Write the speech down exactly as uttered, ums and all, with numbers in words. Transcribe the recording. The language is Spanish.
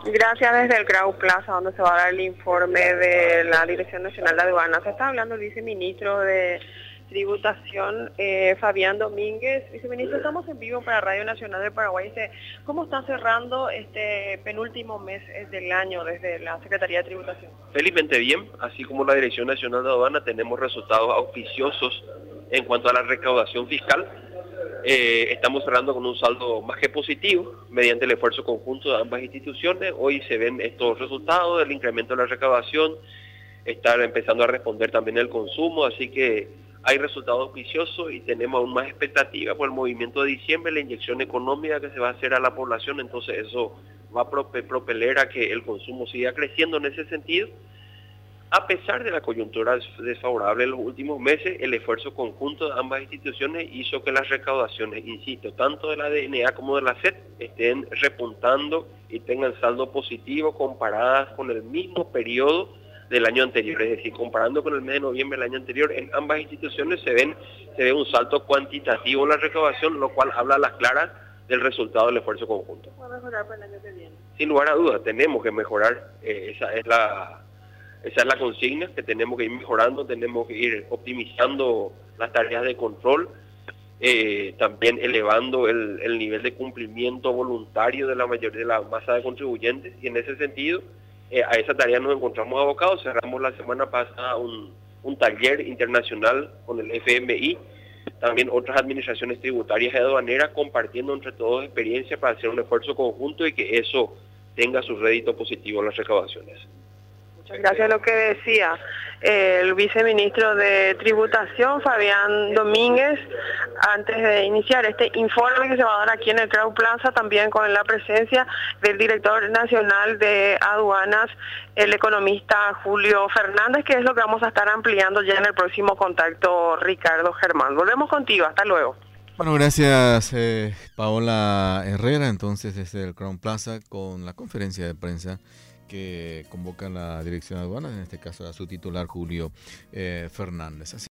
Gracias desde el Grau Plaza, donde se va a dar el informe de la Dirección Nacional de Aduanas. Se está hablando el viceministro de Tributación, eh, Fabián Domínguez. Viceministro, estamos en vivo para Radio Nacional del Paraguay. Dice, ¿cómo está cerrando este penúltimo mes del año desde la Secretaría de Tributación? Felizmente bien, así como la Dirección Nacional de Aduanas tenemos resultados auspiciosos en cuanto a la recaudación fiscal. Eh, estamos cerrando con un saldo más que positivo mediante el esfuerzo conjunto de ambas instituciones. Hoy se ven estos resultados del incremento de la recaudación, estar empezando a responder también el consumo, así que hay resultados auspiciosos y tenemos aún más expectativa por el movimiento de diciembre, la inyección económica que se va a hacer a la población, entonces eso va a propeler a que el consumo siga creciendo en ese sentido. A pesar de la coyuntura desfavorable en los últimos meses, el esfuerzo conjunto de ambas instituciones hizo que las recaudaciones, insisto, tanto de la D N A como de la S E T, estén repuntando y tengan saldo positivo comparadas con el mismo periodo del año anterior. Es decir, comparando con el mes de noviembre del año anterior, en ambas instituciones se ven se ve un salto cuantitativo en la recaudación, lo cual habla a las claras del resultado del esfuerzo conjunto. ¿Va a mejorar para el año que viene? Sin lugar a dudas, tenemos que mejorar, eh, esa es la... Esa es la consigna, que tenemos que ir mejorando, tenemos que ir optimizando las tareas de control, eh, también elevando el, el nivel de cumplimiento voluntario de la mayoría de la masa de contribuyentes, y en ese sentido, eh, a esa tarea nos encontramos abocados. Cerramos la semana pasada un, un taller internacional con el F M I, también otras administraciones tributarias y aduaneras, compartiendo entre todos experiencias para hacer un esfuerzo conjunto y que eso tenga su rédito positivo en las recaudaciones. Muchas gracias a lo que decía el viceministro de Tributación, Fabián Domínguez, antes de iniciar este informe que se va a dar aquí en el Grau Plaza, también con la presencia del director nacional de aduanas, el economista Julio Fernández, que es lo que vamos a estar ampliando ya en el próximo contacto, Ricardo Germán. Volvemos contigo, hasta luego. Bueno, gracias eh, Paola Herrera, entonces desde el Crown Plaza con la conferencia de prensa que convoca la Dirección de Aduanas, en este caso a su titular Julio eh, Fernández. Así